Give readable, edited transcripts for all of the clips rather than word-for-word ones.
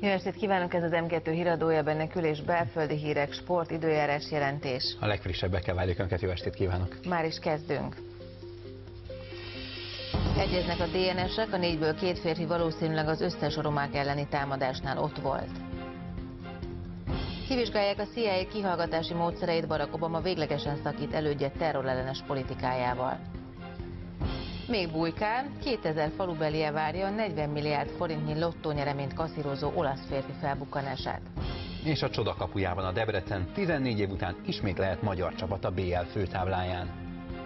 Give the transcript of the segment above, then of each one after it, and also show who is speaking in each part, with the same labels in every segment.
Speaker 1: Jó estét kívánok, ez az M2 híradója, benne kül- és belföldi hírek, sport, időjárás jelentés.
Speaker 2: A legfrissebbekkel várjuk Önket, jó estét kívánok!
Speaker 1: Már is kezdünk. Egyeznek a DNS-ek, a 4-ből 2 férfi valószínűleg az összes romák elleni támadásnál ott volt. Kivizsgálják a CIA kihallgatási módszereit, Barack Obama véglegesen szakít elődje terrorellenes politikájával. Még bujkál, 2000 falubelie várja a 40 milliárd forintnyi lottónyereményt kasszírozó olasz férfi felbukkanását.
Speaker 2: És a csodakapujában a Debrecen 14 év után ismét lehet magyar csapat a BL főtábláján.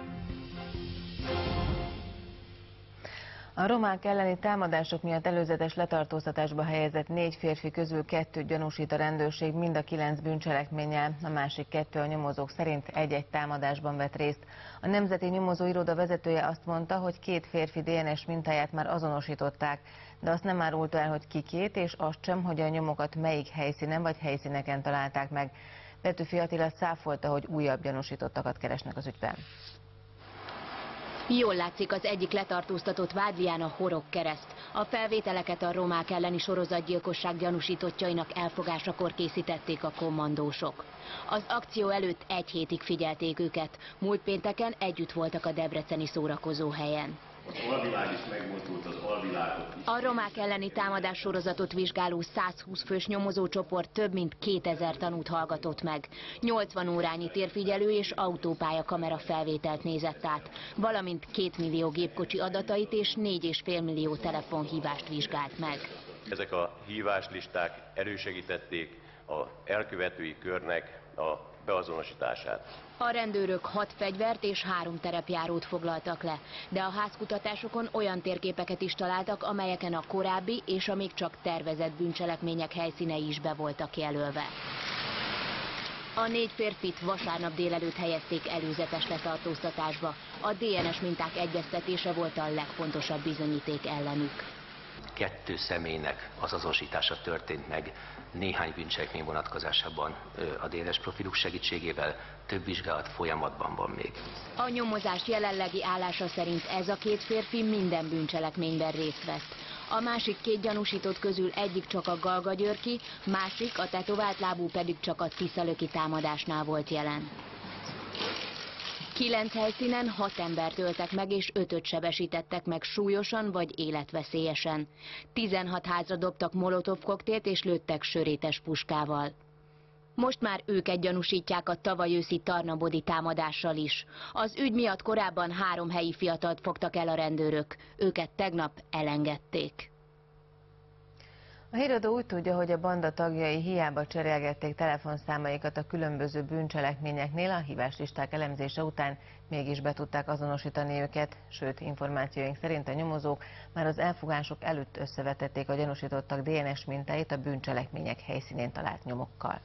Speaker 2: A romák elleni támadások miatt előzetes letartóztatásba helyezett 4 férfi közül 2 gyanúsít a rendőrség, mind a 9 bűncselekménnyel, a másik 2 a nyomozók szerint egy-egy támadásban vett részt. A Nemzeti Nyomozóiroda vezetője azt mondta, hogy 2 férfi DNS mintáját már azonosították, de azt nem árulta el, hogy kikét, és azt sem, hogy a nyomokat melyik helyszínen vagy helyszíneken találták meg. Petőfi Attila cáfolta, hogy újabb gyanúsítottakat keresnek az ügyben.
Speaker 3: Jól látszik, az egyik letartóztatott vádlián a horogkereszt. A felvételeket a romák elleni sorozatgyilkosság gyanúsítottjainak elfogásakor készítették a kommandósok. Az akció előtt 1 hétig figyelték őket. Múlt pénteken együtt voltak a debreceni szórakozóhelyen.
Speaker 4: Az alvilág is megmozdult, az alvilágot is.
Speaker 3: A romák elleni támadás sorozatot vizsgáló 120 fős nyomozócsoport több mint 2000 tanút hallgatott meg. 80 órányi térfigyelő és autópálya kamera felvételt nézett át, valamint 2 millió gépkocsi adatait és 4,5 millió telefonhívást vizsgált meg.
Speaker 4: Ezek a híváslisták elősegítették az elkövetői körnek a beazonosítását.
Speaker 3: A rendőrök 6 fegyvert és 3 terepjárót foglaltak le, de a házkutatásokon olyan térképeket is találtak, amelyeken a korábbi és a még csak tervezett bűncselekmények helyszínei is be voltak jelölve. A 4 férfit vasárnap délelőtt helyezték előzetes letartóztatásba. A DNS minták egyeztetése volt a legfontosabb bizonyíték ellenük.
Speaker 5: 2 személynek az azonosítása történt meg néhány bűncselekmény vonatkozásában a DNS profiluk segítségével, több vizsgálat folyamatban van még.
Speaker 3: A nyomozás jelenlegi állása szerint ez a 2 férfi minden bűncselekményben részt vett. A másik 2 gyanúsított közül egyik csak a Galgagyörki, másik, a tetovált lábú pedig csak a tiszalöki támadásnál volt jelen. 9 helyszínen 6 embert öltek meg és 5-öt sebesítettek meg súlyosan vagy életveszélyesen. 16 házra dobtak molotov koktélt és lőttek sörétes puskával. Most már őket gyanúsítják a tavaly őszi tarnabodi támadással is. Az ügy miatt korábban 3 helyi fiatalt fogtak el a rendőrök. Őket tegnap elengedték.
Speaker 1: A híradó úgy tudja, hogy a banda tagjai hiába cserélgették telefonszámaikat a különböző bűncselekményeknél, a híváslisták elemzése után mégis be tudták azonosítani őket, sőt, információink szerint a nyomozók már az elfogások előtt összevetették a gyanúsítottak DNS mintáit a bűncselekmények helyszínén talált nyomokkal.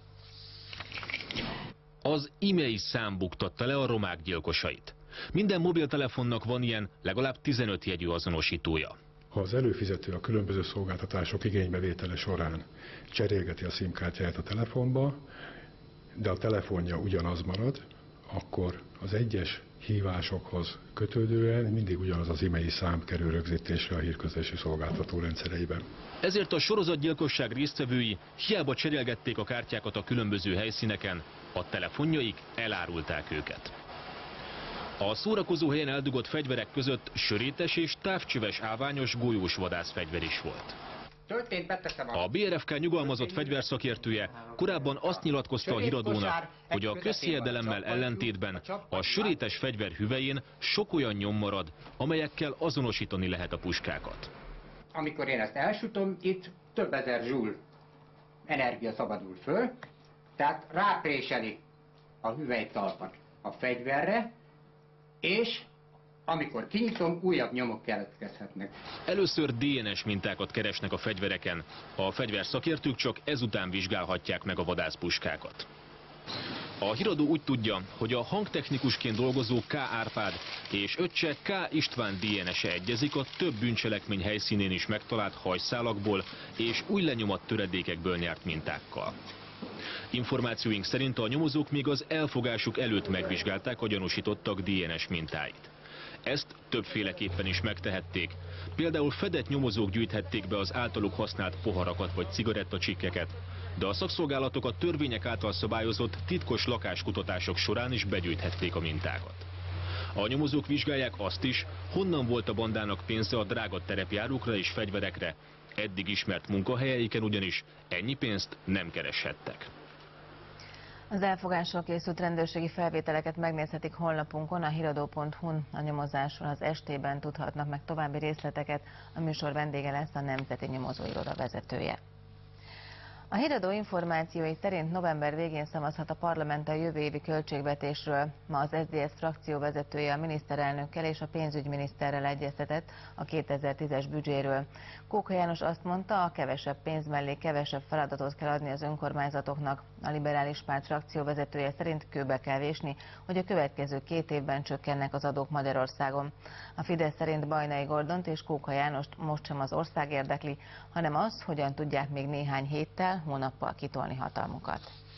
Speaker 6: Az e-mail szám buktatta le a romák gyilkosait. Minden mobiltelefonnak van ilyen legalább 15 jegyű azonosítója.
Speaker 7: Ha az előfizető a különböző szolgáltatások igénybevétele során cserélgeti a SIM-kártyáját a telefonba, de a telefonja ugyanaz marad, akkor az egyes hívásokhoz kötődően mindig ugyanaz az e-mail szám kerül rögzítésre a hírközlési szolgáltató rendszereiben.
Speaker 6: Ezért a sorozatgyilkosság résztvevői hiába cserélgették a kártyákat a különböző helyszíneken, a telefonjaik elárulták őket. A szórakozó helyen eldugott fegyverek között sörétes és távcsöves állványos golyós vadászfegyver is volt. A BRFK nyugalmazott fegyverszakértője korábban azt nyilatkozta a híradónak, hogy a közhiedelemmel ellentétben a sörétes fegyver hüvelyén sok olyan nyom marad, amelyekkel azonosítani lehet a puskákat.
Speaker 8: Amikor én ezt elsütöm, itt több ezer joule energia szabadul föl, tehát rápréseli a hüvelytalpat a fegyverre, és amikor kinyitom, újabb nyomok keletkezhetnek.
Speaker 6: Először DNS mintákat keresnek a fegyvereken, a fegyverszakértők csak ezután vizsgálhatják meg a vadászpuskákat. A híradó úgy tudja, hogy a hangtechnikusként dolgozó K. Árpád és öccse K. István DNS-e egyezik a több bűncselekmény helyszínén is megtalált hajszálakból és új lenyomat töredékekből nyert mintákkal. Információink szerint a nyomozók még az elfogásuk előtt megvizsgálták a gyanúsítottak DNS mintáit. Ezt többféleképpen is megtehették. Például fedett nyomozók gyűjthették be az általuk használt poharakat vagy cigarettacsikkeket, de a szakszolgálatok a törvények által szabályozott titkos lakáskutatások során is begyűjthették a mintákat. A nyomozók vizsgálják azt is, honnan volt a bandának pénze a drága terepjárókra és fegyverekre. Eddig ismert munkahelyeiken ugyanis ennyi pénzt nem kereshettek.
Speaker 2: Az elfogásról készült rendőrségi felvételeket megnézhetik honlapunkon, a hiradó.hu-n. A nyomozásról az ST-ben tudhatnak meg további részleteket. A műsor vendége lesz a Nemzeti Nyomozóiroda vezetője. A Híradó információi szerint november végén szavazhat a parlament a jövő évi költségvetésről. Ma az SZDSZ frakció vezetője a miniszterelnökkel és a pénzügyminiszterrel egyeztetett a 2010-es büdzséről. Kóka János azt mondta, a kevesebb pénz mellé kevesebb feladatot kell adni az önkormányzatoknak. A liberális párt frakció vezetője szerint kőbe kell vésni, hogy a következő 2 évben csökkennek az adók Magyarországon. A Fidesz szerint Bajnai Gordont és Kóka Jánost most sem az ország érdekli, hanem az, hogyan tudják még néhány héttel, hónappal kitolni hatalmukat.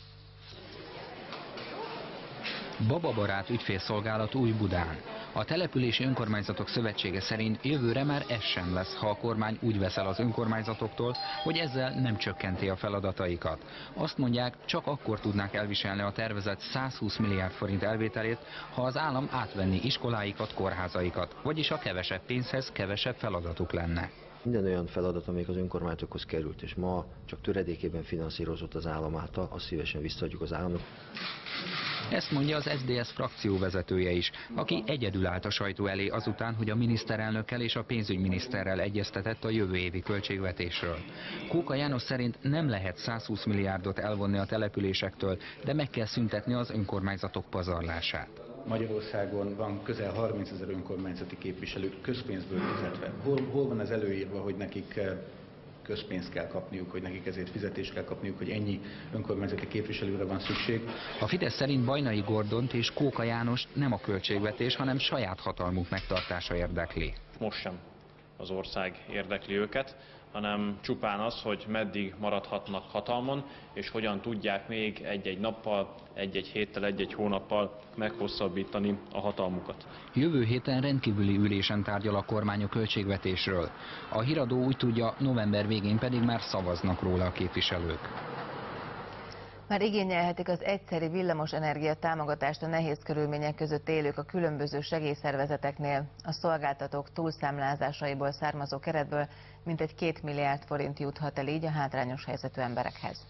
Speaker 9: Bababarát ügyfélszolgálat Új-Budán. A Települési Önkormányzatok Szövetsége szerint jövőre már ez sem lesz, ha a kormány úgy veszel az önkormányzatoktól, hogy ezzel nem csökkenti a feladataikat. Azt mondják, csak akkor tudnák elviselni a tervezett 120 milliárd forint elvételét, ha az állam átvenni iskoláikat, kórházaikat, vagyis a kevesebb pénzhez kevesebb feladatuk lenne.
Speaker 10: Minden olyan feladat, amelyik az önkormányzatokhoz került, és ma csak töredékében finanszírozott az állam által, azt szívesen visszaadjuk az államnak.
Speaker 9: Ezt mondja az SZDSZ frakció vezetője is, aki egyedül állt a sajtó elé azután, hogy a miniszterelnökkel és a pénzügyminiszterrel egyeztetett a jövő évi költségvetésről. Kóka János szerint nem lehet 120 milliárdot elvonni a településektől, de meg kell szüntetni az önkormányzatok pazarlását.
Speaker 11: Magyarországon van közel 30 000 önkormányzati képviselő közpénzből fizetve. Hol van ez előírva, hogy nekik közpénzt kell kapniuk, hogy nekik ezért fizetést kell kapniuk, hogy ennyi önkormányzati képviselőre van szükség?
Speaker 9: A Fidesz szerint Bajnai Gordont és Kóka Jánost nem a költségvetés, hanem saját hatalmuk megtartása érdekli.
Speaker 12: Most sem az ország érdekli őket, hanem csupán az, hogy meddig maradhatnak hatalmon, és hogyan tudják még egy-egy nappal, egy-egy héttel, egy-egy hónappal meghosszabbítani a hatalmukat.
Speaker 9: Jövő héten rendkívüli ülésen tárgyal a kormány a költségvetésről. A Híradó úgy tudja, november végén pedig már szavaznak róla a képviselők.
Speaker 2: Már igényelhetik az egyszeri villamosenergia támogatást a nehéz körülmények között élők a különböző segélyszervezeteknél. A szolgáltatók túlszámlázásaiból származó keretből mintegy 2 milliárd forint juthat el így a hátrányos helyzetű emberekhez.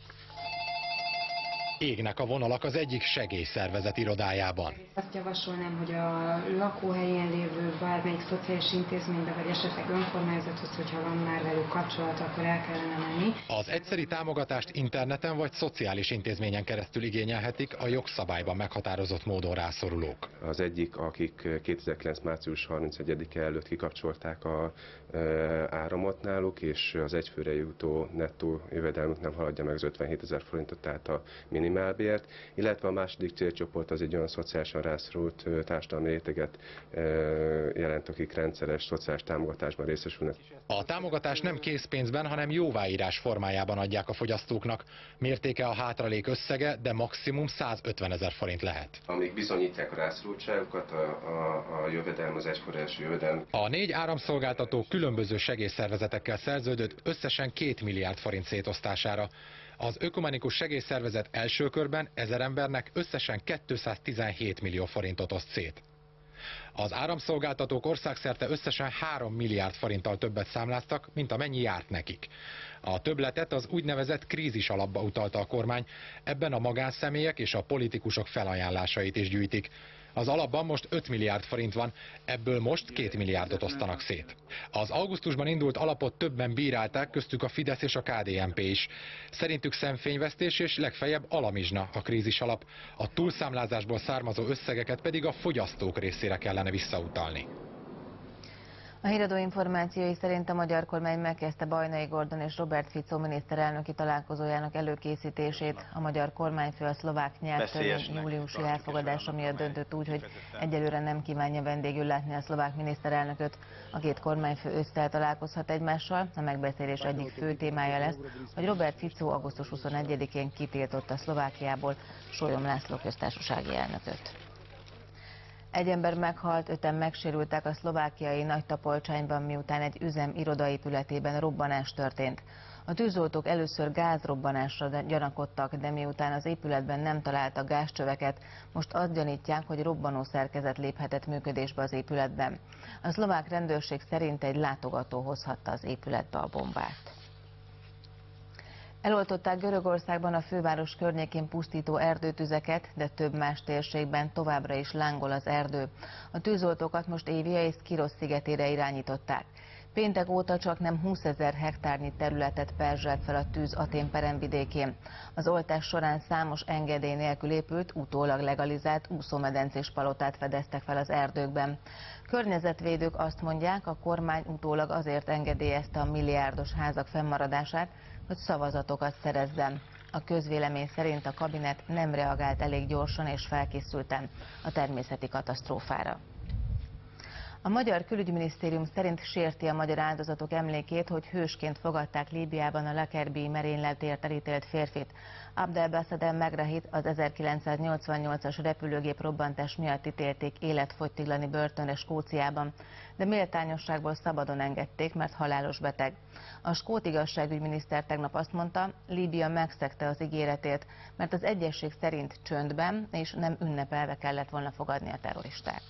Speaker 13: Égnek a vonalak az egyik segélyszervezet irodájában.
Speaker 14: Azt javasolnám, hogy a lakóhelyén lévő bármelyik szociális intézménybe, vagy esetleg önkormányzathoz, hogyha van már velük kapcsolat, akkor el kellene menni.
Speaker 13: Az egyszeri támogatást interneten vagy szociális intézményen keresztül igényelhetik a jogszabályban meghatározott módon rászorulók.
Speaker 15: Az egyik, akik 2009. március 31-e előtt kikapcsolták a áramot náluk, és az egyfőre jutó nettó jövedelmük nem haladja meg az 57 000 forintot, tehát a minimálbért, illetve a második célcsoport az egy olyan szociálisan rászorult társadalmi réteget jelent, akik rendszeres szociális támogatásban részesülnek.
Speaker 13: A támogatást nem készpénzben, hanem jóváírás formájában adják a fogyasztóknak. Mértéke a hátralék összege, de maximum 150 000 forint lehet.
Speaker 15: Amíg bizonyítják a rászorultságukat, a jövedelem, az egyforrási jövedelem.
Speaker 13: A 4 áramszolgáltató különböző segélyszervezetekkel szerződött összesen 2 milliárd forint szétosztására. Az Ökumenikus Segélyszervezet első körben 1000 embernek összesen 217 millió forintot oszt szét. Az áramszolgáltatók országszerte összesen 3 milliárd forinttal többet számláztak, mint amennyi járt nekik. A többletet az úgynevezett krízis alapba utalta a kormány, ebben a magánszemélyek és a politikusok felajánlásait is gyűjtik. Az alapban most 5 milliárd forint van, ebből most 2 milliárdot osztanak szét. Az augusztusban indult alapot többen bírálták, köztük a Fidesz és a KDNP is. Szerintük szemfényvesztés és legfeljebb alamizsna a krízis alap, a túlszámlázásból származó összegeket pedig a fogyasztók részére kellene visszautalni.
Speaker 2: A Híradó információi szerint a magyar kormány megkezdte Bajnai Gordon és Robert Fico miniszterelnöki találkozójának előkészítését. A magyar kormányfő a szlovák nyelvtörvény júliusi elfogadása miatt döntött úgy, hogy egyelőre nem kívánja vendégül látni a szlovák miniszterelnököt. A két kormányfő ősszel találkozhat egymással. A megbeszélés egyik fő témája lesz, hogy Robert Fico augusztus 21-én kitiltotta Szlovákiából Sólyom László köztársasági elnököt.
Speaker 1: Egy ember meghalt, 5-en megsérültek a szlovákiai Nagytapolcsányban, miután egy üzem irodaépületében robbanás történt. A tűzoltók először gázrobbanásra gyanakodtak, de miután az épületben nem találtak gázcsöveket, most azt gyanítják, hogy robbanó szerkezet léphetett működésbe az épületben. A szlovák rendőrség szerint egy látogató hozhatta az épületbe a bombát. Eloltották Görögországban a főváros környékén pusztító erdőtüzeket, de több más térségben továbbra is lángol az erdő. A tűzoltókat most Évia és Szkirosz szigetére irányították. Péntek óta csaknem 20 000 hektárnyi területet perzselt fel a tűz Atén peremvidékén. Az oltás során számos engedély nélkül épült, utólag legalizált úszómedencés palotát fedeztek fel az erdőkben. Környezetvédők azt mondják, a kormány utólag azért engedélyezte a milliárdos házak fennmaradását, hogy szavazatokat szerezzen. A közvélemény szerint a kabinet nem reagált elég gyorsan és felkészülten a természeti katasztrófára. A magyar külügyminisztérium szerint sérti a magyar áldozatok emlékét, hogy hősként fogadták Líbiában a Lockerbie merényletért elítélt férfit. Abdelbassad El Megrahit az 1988-as repülőgép robbantás miatt ítélték életfogytiglani börtönre Skóciában, de méltányosságból szabadon engedték, mert halálos beteg. A skót igazságügyminiszter tegnap azt mondta, Líbia megszegte az ígéretét, mert az egyezség szerint csöndben és nem ünnepelve kellett volna fogadni a terroristát.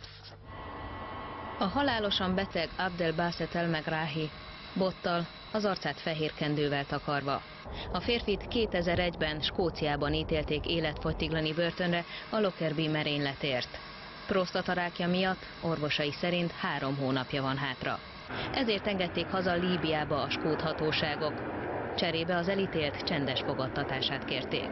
Speaker 16: A halálosan beteg Abdelbassad El Megrahi bottal, az arcát fehér kendővel takarva. A férfit 2001-ben Skóciában ítélték életfogytiglani börtönre a Lockerbie merényletért. Prostatarákja miatt orvosai szerint 3 hónapja van hátra. Ezért engedték haza Líbiába a skót hatóságok. Cserébe az elítélt csendes fogadtatását kérték.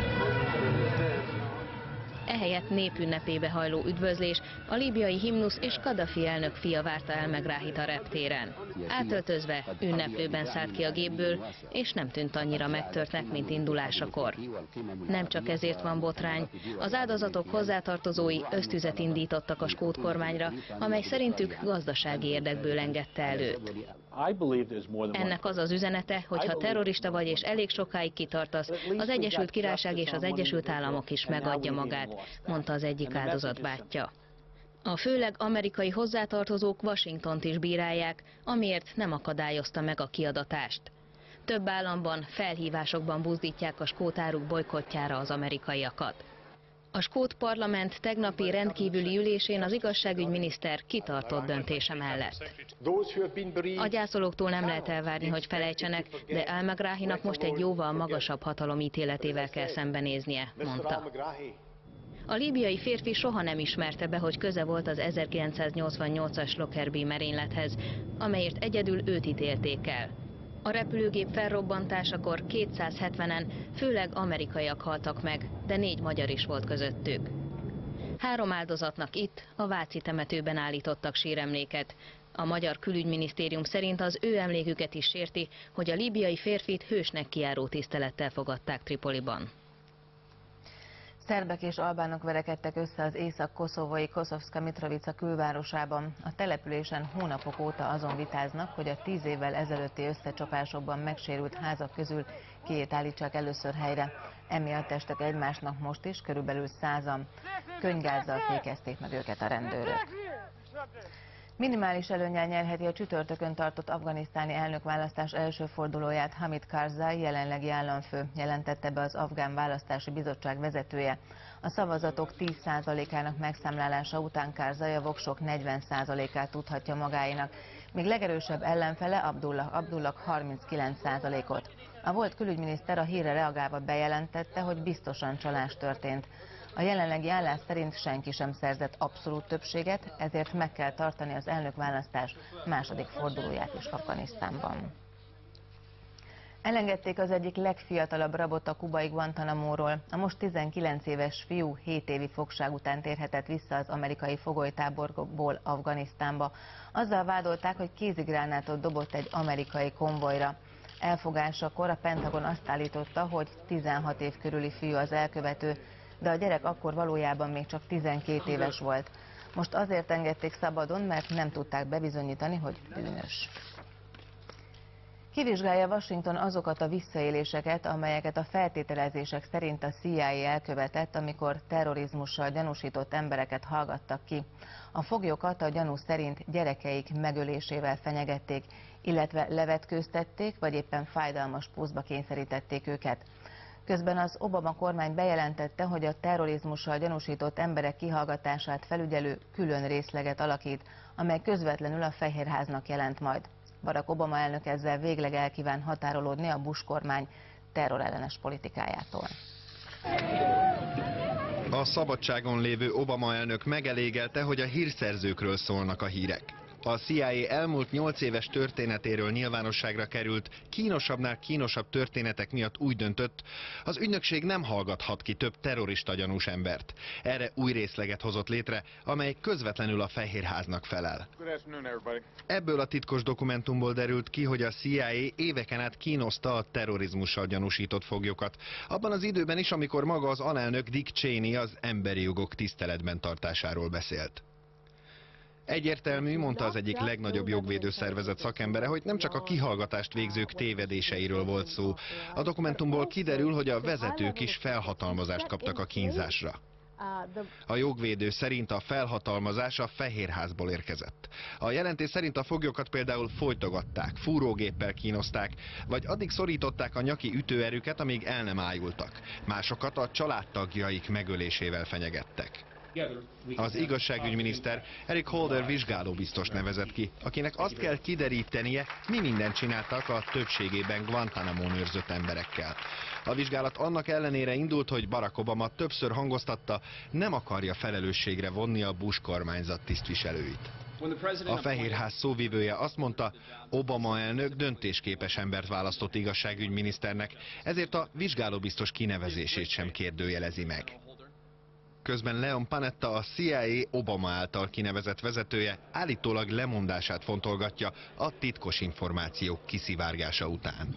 Speaker 16: Ehelyett népünnepébe hajló üdvözlés, a líbiai himnusz és Kadhafi elnök fia várta El Megrahit a reptéren. Átöltözve ünneplőben szállt ki a gépből, és nem tűnt annyira megtörtnek, mint indulásakor. Nem csak ezért van botrány, az áldozatok hozzátartozói ösztüzet indítottak a skót kormányra, amely szerintük gazdasági érdekből engedte el őt. Ennek az az üzenete, hogy ha terrorista vagy és elég sokáig kitartasz, az Egyesült Királyság és az Egyesült Államok is megadja magát, mondta az egyik áldozat bátyja. A főleg amerikai hozzátartozók Washingtont is bírálják, amiért nem akadályozta meg a kiadatást. Több államban felhívásokban buzdítják a skót áruk bojkottjára az amerikaiakat. A skót parlament tegnapi rendkívüli ülésén az igazságügyminiszter kitartott döntése mellett. A gyászolóktól nem lehet elvárni, hogy felejtsenek, de El Megrahinak most egy jóval magasabb hatalom ítéletével kell szembenéznie, mondta. A líbiai férfi soha nem ismerte be, hogy köze volt az 1988-as Lockerbie merénylethez, amelyért egyedül őt ítélték el. A repülőgép felrobbantásakor 270-en, főleg amerikaiak haltak meg, de 4 magyar is volt közöttük. 3 áldozatnak itt, a váci temetőben állítottak síremléket. A magyar külügyminisztérium szerint az ő emléküket is sérti, hogy a líbiai férfit hősnek kijáró tisztelettel fogadták Tripoliban.
Speaker 1: Szerbek és albánok verekedtek össze az észak-koszovói Kosovska Mitrovica külvárosában. A településen hónapok óta azon vitáznak, hogy a 10 évvel ezelőtti összecsapásokban megsérült házak közül kiét állítsák először helyre. Emiatt estek egymásnak most is, körülbelül 100-an. Könnygázzal fékezték meg őket a rendőrök. Minimális előnnyel nyerheti a csütörtökön tartott afganisztáni elnökválasztás első fordulóját Hamid Karzai, jelenlegi államfő, jelentette be az Afgán Választási Bizottság vezetője. A szavazatok 10%-ának megszámlálása után Karzai a voksok 40%-át tudhatja magáénak, míg legerősebb ellenfele Abdullah 39%-ot. A volt külügyminiszter a hírre reagálva bejelentette, hogy biztosan csalás történt. A jelenlegi állás szerint senki sem szerzett abszolút többséget, ezért meg kell tartani az elnökválasztás második fordulóját is Afganisztánban. Elengedték az egyik legfiatalabb rabot a kubai Guantánamóról. A most 19 éves fiú 7 évi fogság után térhetett vissza az amerikai fogolytáborból Afganisztánba. Azzal vádolták, hogy kézigránátot dobott egy amerikai konvojra. Elfogásakor a Pentagon azt állította, hogy 16 év körüli fiú az elkövető, de a gyerek akkor valójában még csak 12 éves volt. Most azért engedték szabadon, mert nem tudták bebizonyítani, hogy bűnös. Kivizsgálja Washington azokat a visszaéléseket, amelyeket a feltételezések szerint a CIA elkövetett, amikor terrorizmussal gyanúsított embereket hallgattak ki. A foglyokat a gyanú szerint gyerekeik megölésével fenyegették, illetve levetkőztették, vagy éppen fájdalmas pózba kényszerítették őket. Közben az Obama kormány bejelentette, hogy a terrorizmussal gyanúsított emberek kihallgatását felügyelő külön részleget alakít, amely közvetlenül a Fehérháznak jelent majd. Barack Obama elnök ezzel végleg elkíván határolódni a Bush kormány terrorellenes politikájától.
Speaker 17: A szabadságon lévő Obama elnök megelégelte, hogy a hírszerzőkről szólnak a hírek. A CIA elmúlt 8 éves történetéről nyilvánosságra került, kínosabbnál kínosabb történetek miatt úgy döntött, az ügynökség nem hallgathat ki több terrorista gyanús embert. Erre új részleget hozott létre, amely közvetlenül a Fehérháznak felel. Ebből a titkos dokumentumból derült ki, hogy a CIA éveken át kínozta a terrorizmussal gyanúsított foglyokat. Abban az időben is, amikor maga az alelnök Dick Cheney az emberi jogok tiszteletben tartásáról beszélt. Egyértelmű, mondta az egyik legnagyobb jogvédőszervezet szakembere, hogy nem csak a kihallgatást végzők tévedéseiről volt szó. A dokumentumból kiderül, hogy a vezetők is felhatalmazást kaptak a kínzásra. A jogvédő szerint a felhatalmazás a Fehérházból érkezett. A jelentés szerint a foglyokat például folytogatták, fúrógéppel kínozták, vagy addig szorították a nyaki ütőerüket, amíg el nem ájultak. Másokat a családtagjaik megölésével fenyegettek. Az igazságügyminiszter Eric Holder vizsgálóbiztos nevezett ki, akinek azt kell kiderítenie, mi mindent csináltak a többségében Guantánamón őrzött emberekkel. A vizsgálat annak ellenére indult, hogy Barack Obama többször hangoztatta, nem akarja felelősségre vonni a Bush kormányzat tisztviselőit. A Fehérház szóvivője azt mondta, Obama elnök döntésképes embert választott igazságügyminiszternek, ezért a vizsgálóbiztos kinevezését sem kérdőjelezi meg. Közben Leon Panetta, a CIA Obama által kinevezett vezetője állítólag lemondását fontolgatja a titkos információk kiszivárgása után.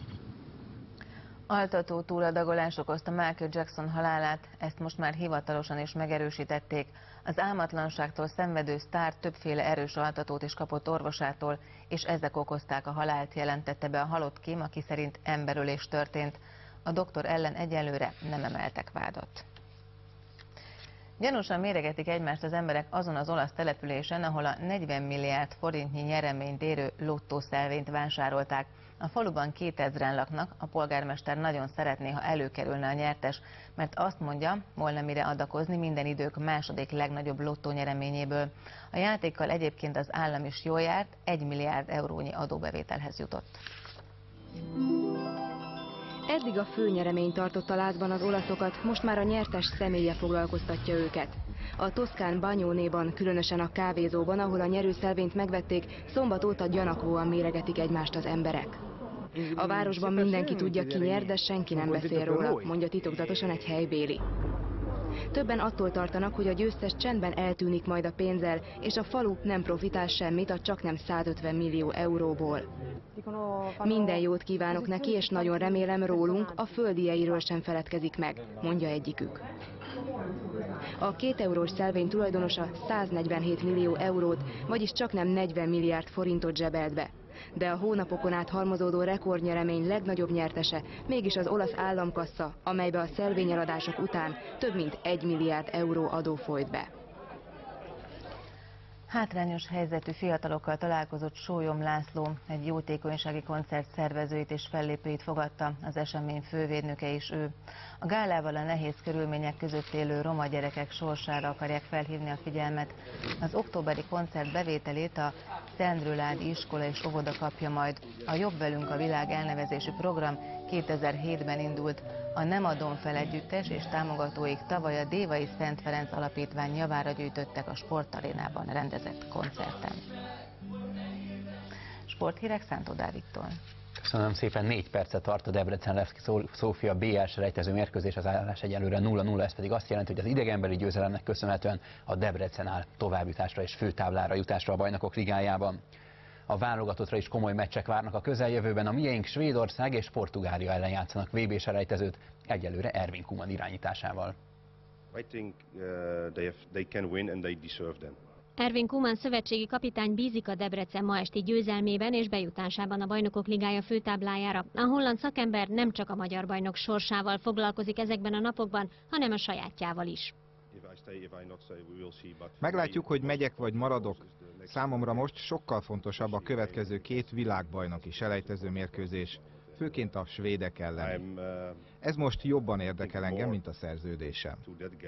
Speaker 1: Altató túladagolás okozta Michael Jackson halálát, ezt most már hivatalosan is megerősítették. Az álmatlanságtól szenvedő sztár többféle erős altatót is kapott orvosától, és ezek okozták a halált, jelentette be a halott kém, aki szerint emberölés történt. A doktor ellen egyelőre nem emeltek vádat. Gyanúsan méregetik egymást az emberek azon az olasz településen, ahol a 40 milliárd forintnyi nyereményt érő lottószelvényt vásárolták. A faluban 2000-en laknak, a polgármester nagyon szeretné, ha előkerülne a nyertes, mert azt mondja, volna mire adakozni minden idők második legnagyobb lottónyereményéből. A játékkal egyébként az állam is jól járt, 1 milliárd eurónyi adóbevételhez jutott.
Speaker 14: Eddig a főnyeremény tartotta lázban az olaszokat, most már a nyertes személye foglalkoztatja őket. A toszkán Bagnónéban, különösen a kávézóban, ahol a nyerőszelvényt megvették, szombat óta gyanakvóan méregetik egymást az emberek. A városban mindenki tudja, ki nyer, de senki nem beszél róla, mondja titokzatosan egy helybéli. Többen attól tartanak, hogy a győztes csendben eltűnik majd a pénzzel, és a falu nem profitál semmit a csaknem 150 millió euróból. Minden jót kívánok neki, és nagyon remélem rólunk, a földieiről sem feledkezik meg, mondja egyikük. A 2 eurós szelvény tulajdonosa 147 millió eurót, vagyis csaknem 40 milliárd forintot zsebelt be. De a hónapokon át halmozódó rekordnyeremény legnagyobb nyertese mégis az olasz államkassa, amelybe a szelvényeladások után több mint 1 milliárd euró adó folyt be.
Speaker 1: Hátrányos helyzetű fiatalokkal találkozott Sólyom László, egy jótékonysági koncert szervezőit és fellépőit fogadta, az esemény fővédnöke is ő. A gálával a nehéz körülmények között élő roma gyerekek sorsára akarják felhívni a figyelmet. Az októberi koncert bevételét a Szendrőládi iskola és óvoda kapja majd. A Jobb velünk a világ elnevezésű program 2007-ben indult. A Nem adom fel együttes és támogatóik tavaly a Dévai Szent Ferenc Alapítvány javára gyűjtöttek a sportarénában rendezett koncerten. Sporthírek Szántó Dávidtól.
Speaker 18: Köszönöm szépen, 4 percet tart a Debrecen-Levski Szófia BL selejtező mérkőzés, az állás egyelőre 0-0, ez pedig azt jelenti, hogy az idegenbeli győzelemnek köszönhetően a Debrecen áll továbbjutásra és főtáblára jutásra a Bajnokok Ligájában. A válogatottra is komoly meccsek várnak a közeljövőben, a miénk Svédország és Portugália ellen játszanak VB selejtezőt, egyelőre Ervin Koeman irányításával.
Speaker 19: I think they can win and they deserve them. Ervin Koeman szövetségi kapitány bízik a Debrecen ma esti győzelmében és bejutásában a Bajnokok Ligája főtáblájára. A holland szakember nem csak a magyar bajnok sorsával foglalkozik ezekben a napokban, hanem a sajátjával is.
Speaker 20: Meglátjuk, hogy megyek vagy maradok. Számomra most sokkal fontosabb a következő 2 világbajnoki selejtező mérkőzés, főként a svédek ellen. Ez most jobban érdekel engem, mint a szerződésem.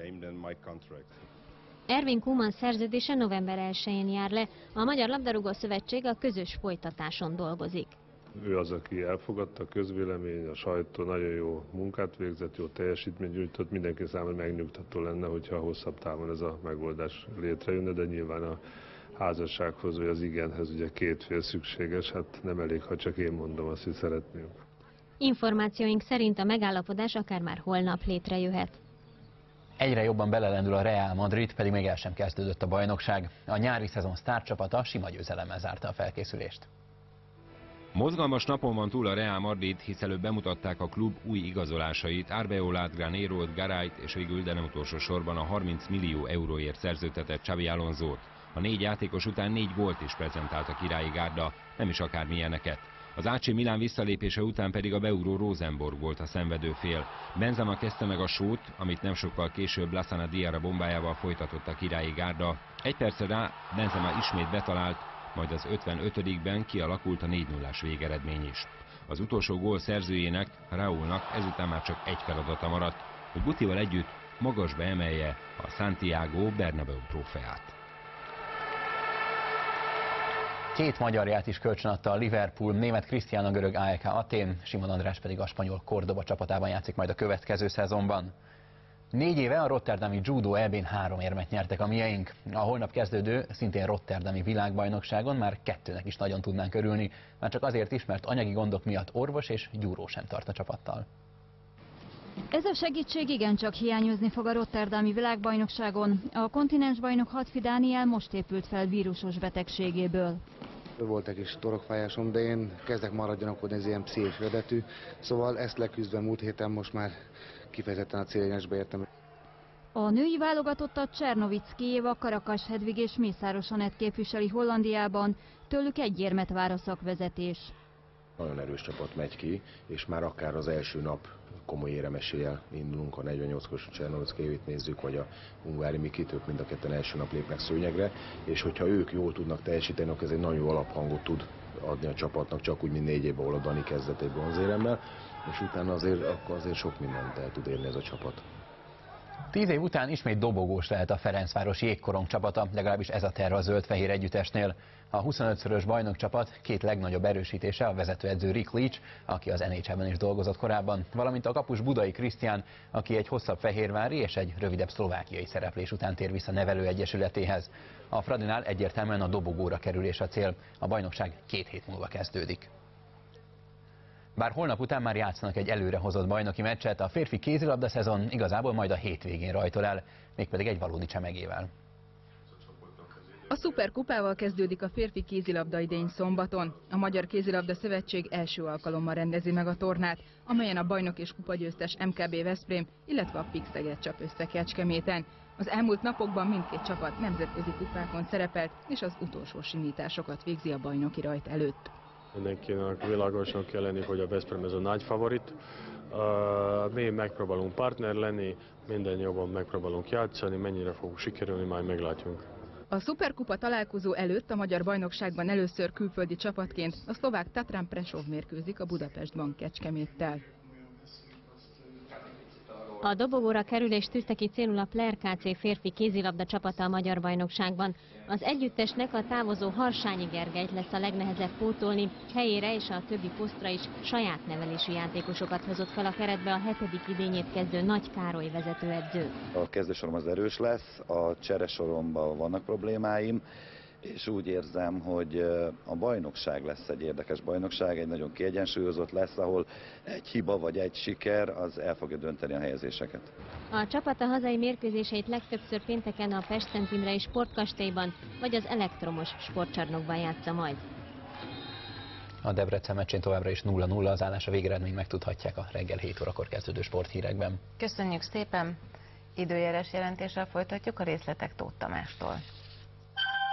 Speaker 19: Ervin Koeman szerződése november 1-én jár le. A Magyar Labdarúgó Szövetség a közös folytatáson dolgozik.
Speaker 21: Ő az, aki elfogadta, a közvélemény, a sajtó nagyon jó munkát végzett, jó teljesítményt nyújtott, mindenki számára megnyugtató lenne, hogyha hosszabb távon ez a megoldás létrejönne, de nyilván a házassághoz vagy az igenhez ugye 2 fél szükséges, hát nem elég, ha csak én mondom azt, hogy szeretném.
Speaker 19: Információink szerint a megállapodás akár már holnap létrejöhet.
Speaker 18: Egyre jobban belelendül a Real Madrid, pedig még el sem kezdődött a bajnokság. A nyári szezon sztárcsapata sima győzelemmel zárta a felkészülést.
Speaker 22: Mozgalmas napon van túl a Real Madrid, hisz előbb bemutatták a klub új igazolásait, Arbeolát, Granérót, Garályt és végül, de nem utolsó sorban a 30 millió euróért szerződtetett Xabi Alonsót. A 4 játékos után 4 gólt is prezentált a királyi gárda, nem is akármilyeneket. Az AC Milán visszalépése után pedig a beugró Rosenborg volt a szenvedő fél. Benzema kezdte meg a sót, amit nem sokkal később Lassana Diarra bombájával folytatott a királyi gárda. 1 percre rá Benzema ismét betalált, majd az 55-ben kialakult a 4-0-ás végeredmény is. Az utolsó gól szerzőjének, Raúlnak ezután már csak egy feladata maradt, hogy Gutival együtt magasba emelje a Santiago Bernabéu trófeát.
Speaker 18: 2 magyarját is kölcsönadta a Liverpool, német Cristiano a görög AEK Athén, Simon András pedig a spanyol Cordoba csapatában játszik majd a következő szezonban. 4 éve a rotterdami judo EB-n 3 érmet nyertek a mieink. A holnap kezdődő, szintén rotterdami világbajnokságon már 2-nek is nagyon tudnánk örülni, már csak azért is, mert anyagi gondok miatt orvos és gyúró sem tart a csapattal.
Speaker 23: Ez a segítség igencsak hiányozni fog a rotterdami világbajnokságon. A kontinensbajnok Hadfi Dániel most épült fel vírusos betegségéből.
Speaker 24: Volt egy kis torokfájásom, de én kezdek maradjanakodni, ez ilyen pszichés eredetű, szóval ezt leküzdve múlt héten most már kifejezetten a céljányosba értem.
Speaker 23: A női válogatottat Csernovic Kijéva, Karakas Hedvig és Mészáros Anett képviseli Hollandiában, tőlük 1 érmet vár a szakvezetés.
Speaker 25: Nagyon erős csapat megy ki, és már akár az első nap komoly éremeséllyel indulunk, a 48-os Csernovic Kijévit nézzük, vagy a Ungvári Mikit, ők mind a ketten első nap lépnek szőnyegre, és hogyha ők jól tudnak teljesíteni, akkor ez egy nagyon jó alaphangot tud adni a csapatnak, csak úgy, mint 4 évben, ahol a Dani kezdett egy bronzéremmel, és utána azért sok mindent el tud érni ez a csapat.
Speaker 18: 10 év után ismét dobogós lehet a Ferencváros jégkorong csapata, legalábbis ez a terv a zöld-fehér együttesnél. A 25-szörös bajnokcsapat 2 legnagyobb erősítése a vezetőedző Rick Leach, aki az NHL-ben is dolgozott korábban, valamint a kapus Budai Krisztián, aki egy hosszabb fehérvári és egy rövidebb szlovákiai szereplés után tér vissza nevelőegyesületéhez. A Fradinál egyértelműen a dobogóra kerülés a cél, a bajnokság 2 hét múlva kezdődik. Bár holnap után már játszanak egy előrehozott bajnoki meccset, a férfi kézilabda szezon igazából majd a hétvégén rajtol el, mégpedig egy valódi csemegével.
Speaker 26: A szuperkupával kezdődik a férfi kézilabda idény szombaton. A Magyar Kézilabda Szövetség első alkalommal rendezi meg a tornát, amelyen a bajnok és kupagyőztes MKB Veszprém, illetve a PIK Szeged csap össze Kecskeméten. Az elmúlt napokban mindkét csapat nemzetközi kupákon szerepelt, és az utolsó simításokat végzi a bajnoki rajt előtt.
Speaker 21: Mindenkinek világosnak kell lenni, hogy a Veszprém ez a nagy favorit. Mi megpróbálunk partner lenni, minden jobban megpróbálunk játszani, mennyire fog sikerülni, majd meglátjunk.
Speaker 26: A szuperkupa találkozó előtt a magyar bajnokságban először külföldi csapatként a szlovák Tatran Prešov mérkőzik a Budapest Bank Kecskeméttel.
Speaker 19: A dobogóra kerülést tűzte ki célul a Player KC férfi kézilabda csapata a magyar bajnokságban. Az együttesnek a távozó Harsányi Gergelyt lesz a legnehezebb pótolni, helyére és a többi posztra is saját nevelésű játékosokat hozott fel a keretbe a 7. idényét kezdő Nagy Károly vezetőedző.
Speaker 27: A kezdősorom az erős lesz, a cseresoromban vannak problémáim, és úgy érzem, hogy a bajnokság lesz egy érdekes bajnokság, egy nagyon kiegyensúlyozott lesz, ahol egy hiba vagy egy siker az el fogja dönteni a helyezéseket.
Speaker 19: A csapat a hazai mérkőzéseit legtöbbször pénteken a Pest-Szent Imrei Sportkastélyban vagy az elektromos sportcsarnokban játsza majd.
Speaker 18: A Debrecen meccsén továbbra is 0-0 az állás, a végeredményt megtudhatják a reggel 7 órakor kezdődő sporthírekben.
Speaker 1: Köszönjük szépen! Időjárás jelentéssel folytatjuk, a részletek Tóth Tamástól.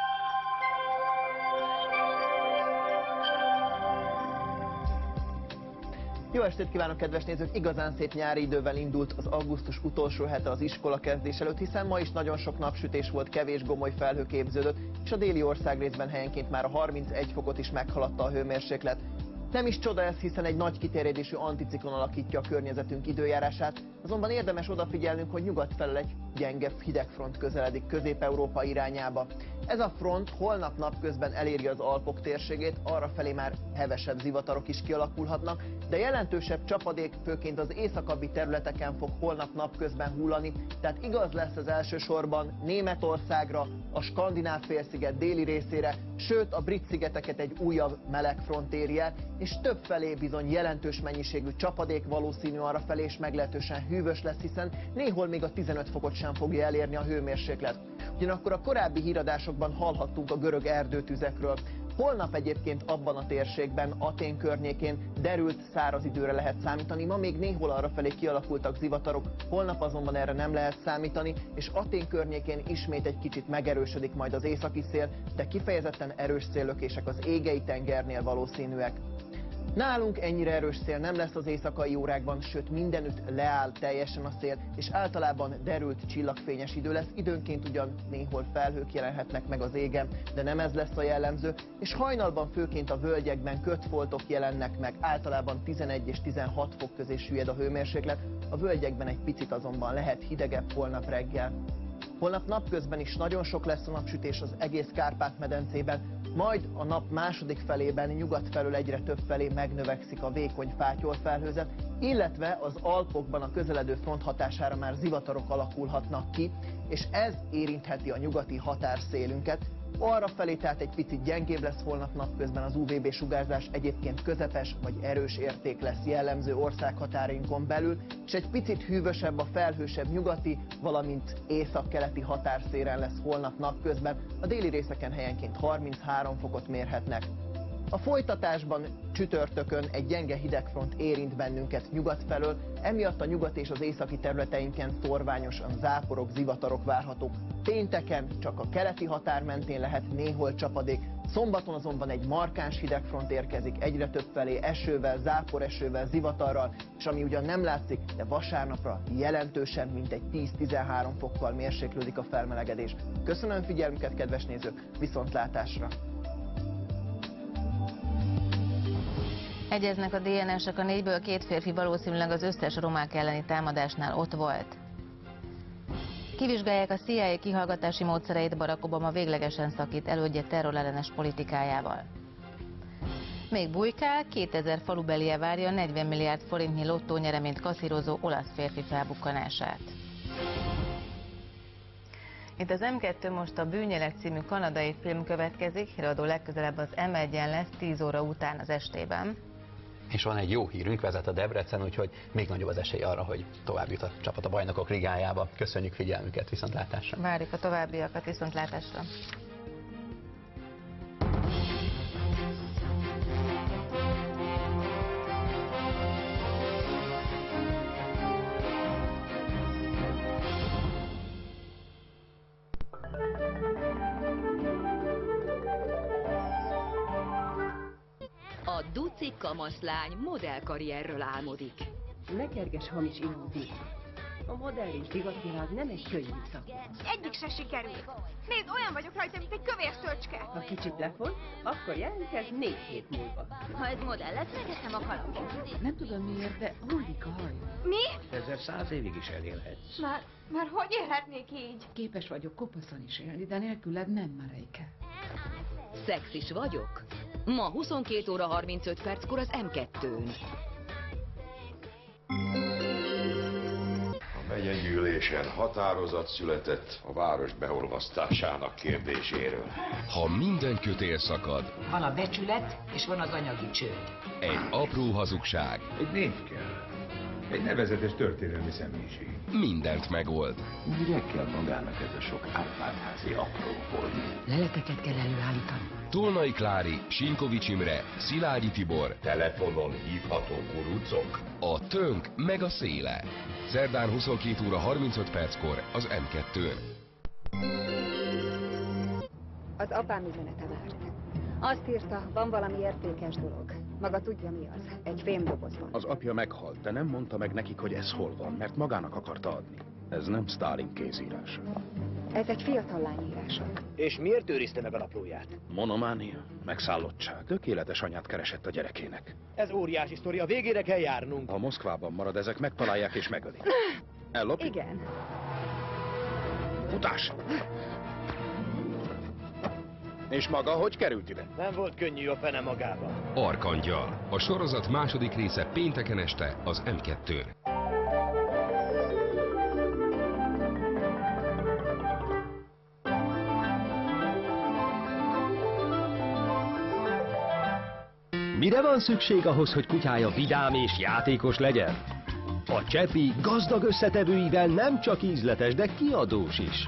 Speaker 3: Jó estét kívánok, kedves nézők! Igazán szép nyári idővel indult az augusztus utolsó hete az iskola kezdés előtt, hiszen ma is nagyon sok napsütés volt, kevés gomoly felhő képződött, és a déli országrészben helyenként már a 31 fokot is meghaladta a hőmérséklet. Nem is csoda ez, hiszen egy nagy kiterjedésű anticiklon alakítja a környezetünk időjárását, azonban érdemes odafigyelnünk, hogy nyugat felől egy gyenge hidegfront közeledik Közép-Európa irányába. Ez a front holnap napközben eléri az Alpok térségét, arrafelé már hevesebb zivatarok is kialakulhatnak, de jelentősebb csapadék főként az északabbi területeken fog holnap napközben hullani, tehát igaz lesz ez elsősorban Németországra, a Skandináv-félsziget déli részére, sőt a Brit-szigeteket egy újabb meleg front éri el, és többfelé bizony jelentős mennyiségű csapadék valószínű arrafelé, és meglehetősen hűvös lesz, hiszen néhol még a 15 fokot sem fogja elérni a hőmérséklet. Ugyanakkor a korábbi híradásokban hallhattunk a görög erdőtüzekről. Holnap egyébként abban a térségben, Atén környékén derült száraz időre lehet számítani, ma még néhol arrafelé kialakultak zivatarok, holnap azonban erre nem lehet számítani, és Atén környékén ismét egy kicsit megerősödik majd az északi szél, de kifejezetten erős széllökések az Égei tengernél valószínűek. Nálunk ennyire erős szél nem lesz az éjszakai órákban, sőt mindenütt leáll teljesen a szél, és általában derült csillagfényes idő lesz, időnként ugyan néhol felhők jelenhetnek meg az égen, de nem ez lesz a jellemző, és hajnalban főként a völgyekben kötfoltok jelennek meg, általában 11 és 16 fok közé süllyed a hőmérséklet, a völgyekben egy picit azonban lehet hidegebb holnap reggel. Holnap napközben is nagyon sok lesz a napsütés az egész Kárpát-medencében, majd a nap második felében nyugat felől egyre több felé megnövekszik a vékony fátyolfelhőzet, illetve az Alpokban a közeledő front hatására már zivatarok alakulhatnak ki, és ez érintheti a nyugati határszélünket. Arrafelé tehát egy picit gyengébb lesz holnap napközben az UVB sugárzás, egyébként közepes vagy erős érték lesz jellemző országhatárainkon belül, és egy picit hűvösebb a felhősebb nyugati, valamint északkeleti határszélen lesz holnap napközben, a déli részeken helyenként 33 fokot mérhetnek. A folytatásban csütörtökön egy gyenge hidegfront érint bennünket nyugat felől, emiatt a nyugat és az északi területeinken szórványosan záporok, zivatarok várhatók. Pénteken csak a keleti határ mentén lehet néhol csapadék, szombaton azonban egy markáns hidegfront érkezik egyre több felé esővel, záporesővel, zivatarral, és ami ugyan nem látszik, de vasárnapra jelentősen, mint egy 10-13 fokkal mérséklődik a felmelegedés. Köszönöm figyelmüket, kedves nézők, viszontlátásra!
Speaker 1: Egyeznek a DNS-ek, a 4-ből 2 férfi valószínűleg az összes romák elleni támadásnál ott volt. Kivizsgálják a CIA kihallgatási módszereit, Barack Obama véglegesen szakít elődje terrorellenes politikájával. Még bujkál, 2000 falubelie várja 40 milliárd forintnyi lottónyereményt kasszírozó olasz férfi felbukkanását. Itt az M2 most a Bűnjelek című kanadai film következik, híradó legközelebb az M1-en lesz 10 óra után az estében.
Speaker 18: És van egy jó hírünk, vezet a Debrecen, úgyhogy még nagyobb az esély arra, hogy tovább jut a csapat a bajnokok ligájába. Köszönjük figyelmüket, viszontlátásra!
Speaker 1: Várjuk a továbbiakat, viszontlátásra!
Speaker 4: A duci kamaszlány modellkarrierről álmodik.
Speaker 5: Ne kerges hamis illúzió. A modelling divatvilág nem egy könnyű szakma.
Speaker 6: Egyik se sikerült. Nézd, olyan vagyok rajta, mint egy kövér szöcske.
Speaker 5: Ha kicsit lefogy, akkor jelentkezz 4 hét múlva.
Speaker 6: Ha ez modell lesz, megeszem a kalapot.
Speaker 5: Nem tudom miért, de hullik a haj.
Speaker 6: Mi?
Speaker 7: Ezzel 100 évig is elélhetsz.
Speaker 6: Már hogy élhetnék így?
Speaker 5: Képes vagyok kopaszon is élni, de nélküled nem, Mareike.
Speaker 4: Szexis vagyok? Ma 22 óra 35 perckor az M2-n.
Speaker 8: A megyegyűlésen határozat született a város beolvasztásának kérdéséről.
Speaker 10: Ha minden kötél szakad,
Speaker 28: van a becsület, és van az anyagi csőd.
Speaker 10: egy apró hazugság
Speaker 7: Egy név kell. Egy nevezetes történelmi személyiség.
Speaker 10: mindent megold.
Speaker 8: Mire kell magának ez a sok Árpád-házi apróból?
Speaker 28: Leleteket kell előállítani.
Speaker 10: Tolnai Klári, Sinkovics Imre, Szilágyi Tibor,
Speaker 8: Telefonon hívható kurucok.
Speaker 10: a tönk meg a széle. Szerdán 22 óra 35 perckor az M2-n.
Speaker 29: Az apám üzenete várt. Azt írta, van valami értékes dolog.
Speaker 2: Maga tudja mi az? Egy fémdobozban.
Speaker 8: Az apja meghalt, de nem mondta meg nekik, hogy ez hol van, mert magának akarta adni. Ez nem Stalin kézírása.
Speaker 2: Ez egy fiatal lány írása.
Speaker 8: És miért őrizte meg a naplóját? Monománia, megszállottság. Tökéletes anyát keresett a gyerekének. Ez óriási sztori, a végére kell járnunk. Ha Moszkvában marad, ezek megtalálják és megölik. Ellopjuk?
Speaker 2: Igen.
Speaker 8: Futás! És maga hogy került ide?
Speaker 9: Nem volt könnyű a fene magában.
Speaker 10: Arkangyal. A sorozat második része pénteken este az M2-n.
Speaker 11: Mire van szükség ahhoz, hogy kutyája vidám és játékos legyen? A Csepi gazdag összetevőivel nem csak ízletes, de kiadós is.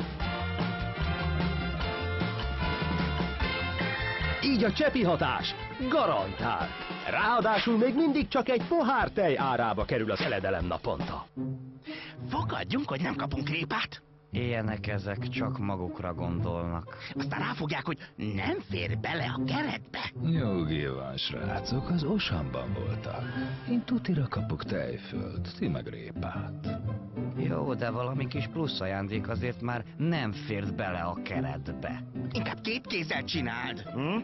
Speaker 11: Így a Csepi hatás garantált. Ráadásul még mindig csak egy pohár tej árába kerül az eledelem naponta.
Speaker 12: Fogadjunk, hogy nem kapunk répát?
Speaker 13: Ilyenek ezek, csak magukra gondolnak.
Speaker 12: Aztán ráfogják, hogy nem fér bele a keretbe.
Speaker 7: Nyugi van, srácok, az Osamban voltak. Én tutira kapok tejfölt, ti meg répát.
Speaker 13: Jó, de valami kis plusz ajándék azért már nem fért bele a keretbe.
Speaker 12: Inkább két kézzel csináld. Hm?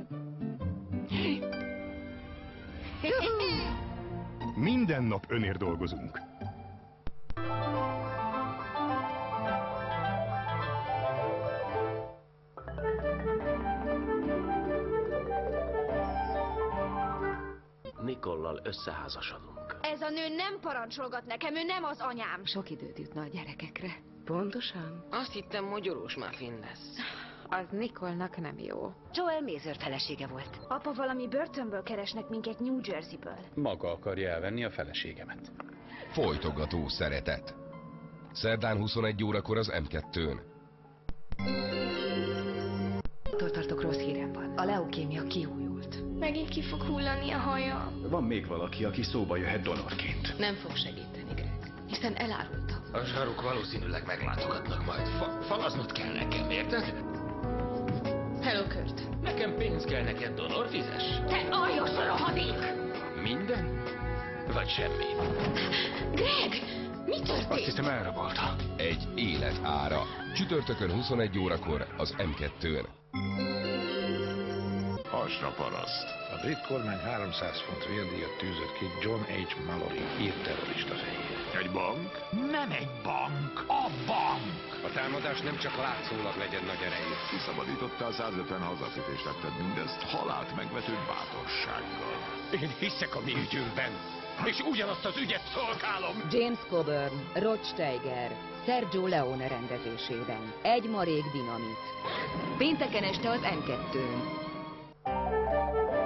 Speaker 15: Minden nap önért dolgozunk.
Speaker 8: Nikollal összeházasodunk.
Speaker 6: Ez a nő nem parancsolgat nekem, ő nem az anyám.
Speaker 2: Sok időt jutna a gyerekekre.
Speaker 16: Pontosan? Azt hittem, mogyorós muffin lesz.
Speaker 2: Az Nikolnak nem jó. Joel Mazer felesége volt.
Speaker 6: Apa, valami börtönből keresnek minket New Jerseyből.
Speaker 8: Maga akarja elvenni a feleségemet.
Speaker 10: Folytogató szeretet. Szerdán 21 órakor az M2-n.
Speaker 2: Tartok, rossz hírem van. A leukémia kiújult.
Speaker 6: Megint ki fog hullani a haja.
Speaker 8: Van még valaki, aki szóba jöhet donorként.
Speaker 16: Nem fog segíteni, Greg, hiszen elárultam.
Speaker 8: A zsaruk valószínűleg meglátogatnak majd. Falaznod kell nekem, érted?
Speaker 16: Hello, Kurt.
Speaker 8: Nekem pénz kell, neked donor, fizes.
Speaker 6: Te aljos rohadék!
Speaker 8: Minden? Vagy semmi?
Speaker 6: Greg! Mi történt?
Speaker 8: Azt hiszem elrabolta.
Speaker 10: Egy élet ára. Csütörtökön 21 órakor az M2-n.
Speaker 8: Hasra paraszt.
Speaker 17: A brit kormány 300 font vérdíjat tűzött ki John H. Mallory hírterrorista fejére.
Speaker 8: Egy bank?
Speaker 12: Nem egy bank, a bank!
Speaker 8: A támadás nem csak látszólag legyen nagy erejű.
Speaker 29: Kiszabadítottál 150 hazafitést, tetted mindezt halált megvető bátorsággal.
Speaker 8: Én hiszek a mi ügyünkben, és ugyanazt az ügyet szolgálom.
Speaker 4: James Coburn, Rod Steiger, Sergio Leone rendezésében. Egy marék dinamit. Pénteken este az M2-n.